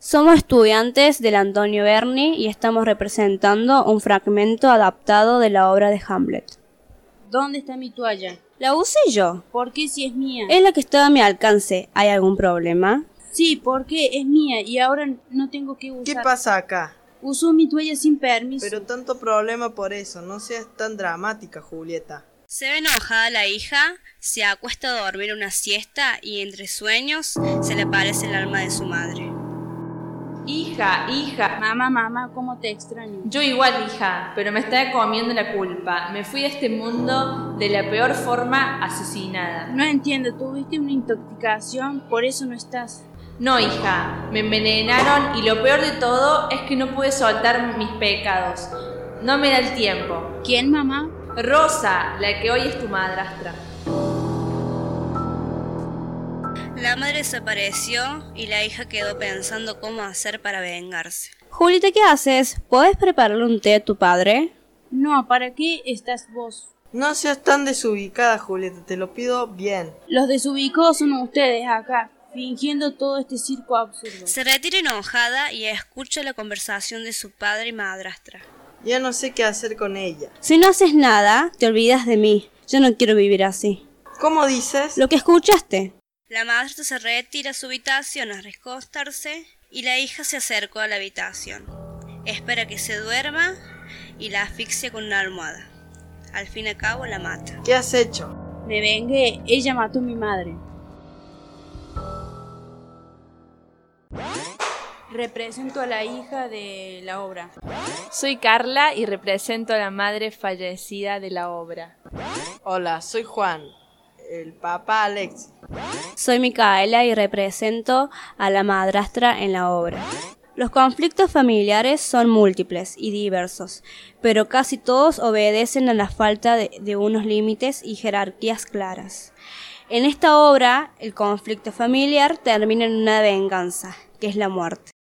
Somos estudiantes del Antonio Berni y estamos representando un fragmento adaptado de la obra de Hamlet. ¿Dónde está mi toalla? La usé yo. ¿Por qué si es mía? Es la que estaba a mi alcance. ¿Hay algún problema? Sí, porque es mía y ahora no tengo que usar. ¿Qué pasa acá? Usó mi toalla sin permiso. Pero tanto problema por eso, no seas tan dramática, Julieta. Se ve enojada la hija, se acuesta a dormir una siesta y entre sueños se le aparece el alma de su madre. Hija, Mamá, ¿cómo te extraño? yo igual, hija, pero me está comiendo la culpa. Me fui de este mundo de la peor forma, asesinada. No entiendo, tuviste una intoxicación, por eso no estás. No, hija, me envenenaron y lo peor de todo es que no pude soltar mis pecados. No me da el tiempo. ¿Quién, mamá? Rosa, la que hoy es tu madrastra. La madre desapareció y la hija quedó pensando cómo hacer para vengarse. Julieta, ¿qué haces? ¿Puedes prepararle un té a tu padre? No, ¿para qué estás vos? No seas tan desubicada, Julieta, te lo pido bien. Los desubicados son ustedes acá, fingiendo todo este circo absurdo. Se retira enojada y escucha la conversación de su padre y madrastra. Ya no sé qué hacer con ella. Si no haces nada, te olvidas de mí. Yo no quiero vivir así. ¿Cómo dices? Lo que escuchaste. La madrastra se retira a su habitación a recostarse y la hija se acercó a la habitación. Espera que se duerma y la asfixia con una almohada. Al fin y al cabo la mata. ¿Qué has hecho? Me vengué, ella mató a mi madre. Represento a la hija de la obra. Soy Carla y represento a la madre fallecida de la obra. Hola, soy Juan, el papá Alexis. Soy Micaela y represento a la madrastra en la obra. Los conflictos familiares son múltiples y diversos, pero casi todos obedecen a la falta de unos límites y jerarquías claras. En esta obra, el conflicto familiar termina en una venganza, que es la muerte.